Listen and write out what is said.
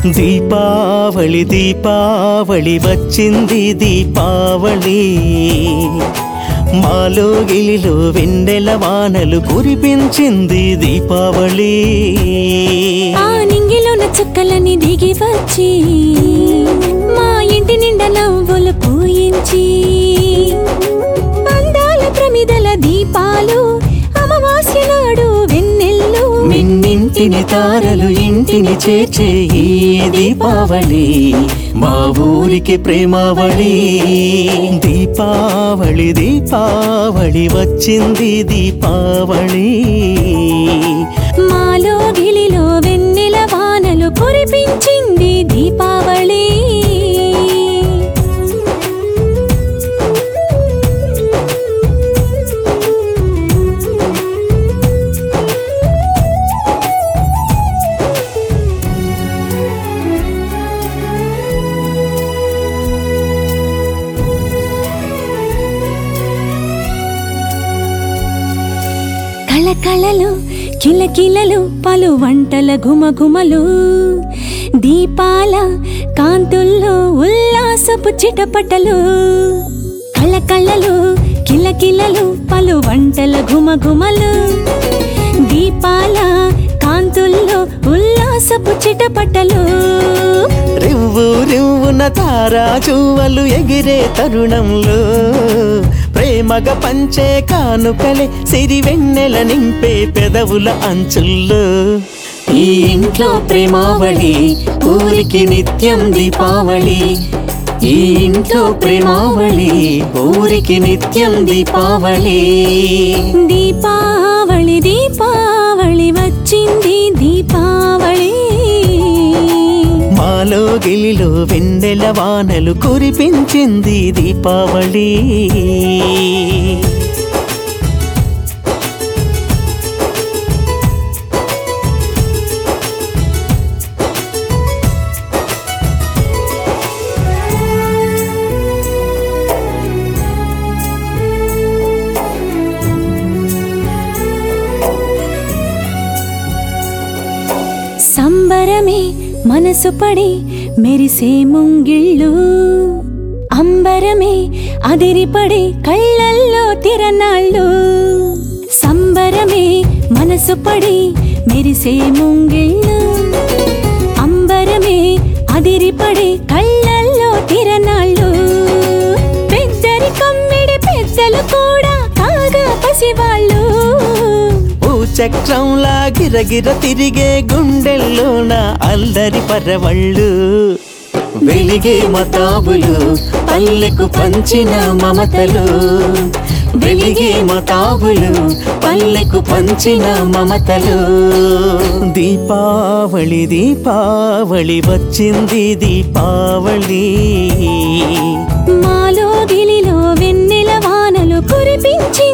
దీపావళి దీపావళి వచ్చింది దీపావళి, మాలో గిలిలో వెన్నెల వానలు కురిపించింది దీపావళి. ఆ నింగిలోన చుక్కలని దిగి వచ్చి మా ఇంటి నిండా నవ్వులు పూయించి, అందాల ప్రమిదల దీపాలు అమావాస్య నాడు వెన్నెల్లు, మిన్నింటిని తారలు ఇంటిని చేర్చే ఈ దీపావళి, మా ఊరికి ప్రేమావళి. దీపావళి దీపావళి వచ్చింది దీపావళి, మాలో గిలిలో వెన్నెల వానలు కురిపించింది దీపావళి. కళకళలు కిలకిలలు పలు వంటల గుమగుమలు, దీపాల కాంతుల్లో ఉల్లాసపు చిటపటలు. కళకళలు కిలకిలలు పలు వంటల గుమగుమలు, దీపాల కాంతుల్లో ఉల్లాసపు చిటపటలు. రివ్వు రివ్వున తారా చువ్వలు ఎగిరే తరుణంలో, ప్రేమగా పంచే కానుకలే సిరి వెన్నెల నింపే పెదవుల అంచుల్లో. ఈ ఇంట్లో ప్రేమావళి ఊరికి నిత్యం దీపావళి, ఈ ఇంట్లో ప్రేమావళి ఊరికి నిత్యం దీపావళి. దీపావళి దీపావళి వచ్చింది దీపావళి, మాలో గిలిలో వెన్నెల వానలు కురిపించింది దీపావళి. సంబరమే మనసు పడి మెరిసే ముంగిళ్ళు, అంబరమే అదిరిపడి కళ్ళల్లో తిరనాళ్ళు. సంబరమే మనసు పడి మెరిసే ముంగిళ్ళు, అంబరమే అదిరిపడి కళ్ళల్లో తిరనాళ్ళు. పెద్దరి కమ్మిడి పెద్దలు కూడా కాగా పసివాళ్ళు, చక్రంలా గిరగిర తిరిగే గుండెల్లోన అల్లరి పరవళ్ళు. వెలిగే మతాబులు పల్లెకు పంచిన మమతలు, వెలిగే మతాబులు పల్లెకు పంచిన మమతలు. దీపావళి దీపావళి వచ్చింది దీపావళి, మాలో గిలిలో వెన్నెల వానలు కురిపించి